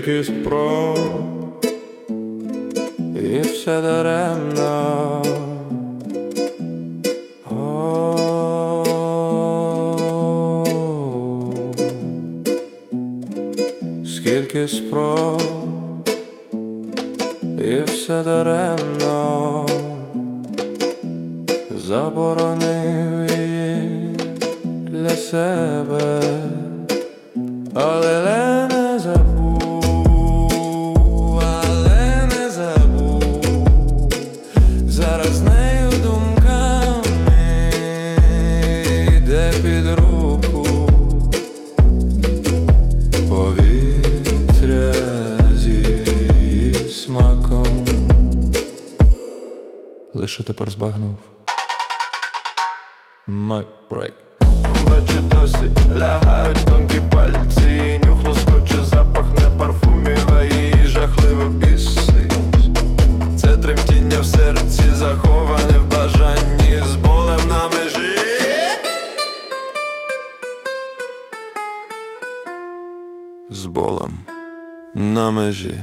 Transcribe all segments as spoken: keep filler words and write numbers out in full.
Скільки спроб, і все даремно. Скільки спроб, і все даремно. Заборонив її для себе, але не забув, але не забув. Зараз нею думками йде під руку повітря зі смаком. Лише тепер збагнув My break. Вночі досі лягають тонкі пальці, і нюх лоскоче, запах не парфумів, а її жахливо бісить. Це тремтіння в серці, заховане в бажанні, з болем на межі. З болем на межі.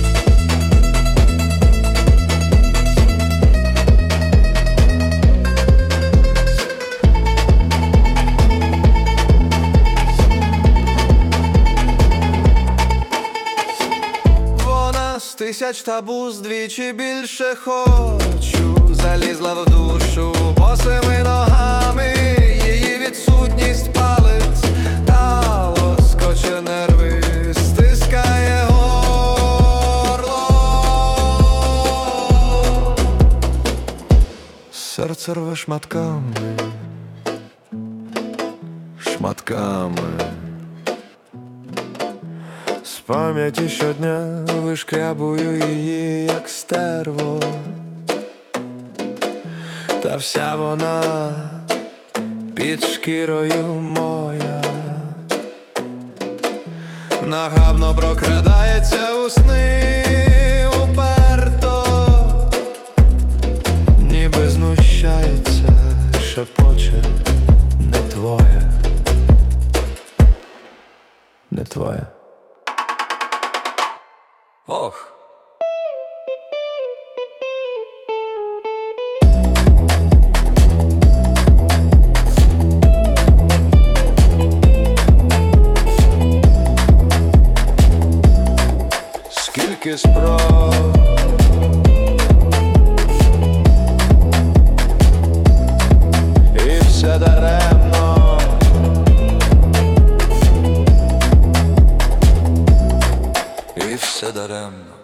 Тисяч табу, здвічі більше хочу. Залізла в душу босими ногами, її відсутність палить, та лоскоче нерви, стискає горло. Серце рве шматками, шматками. З пам'яті щодня вишкрябую її, як стерво. Та вся вона під шкірою моя, нахабно прокрадається у сни уперто, ніби знущається, шепоче: не твоє, не твоє. Ох! Скільки спроб, і все даремно. І все даремно.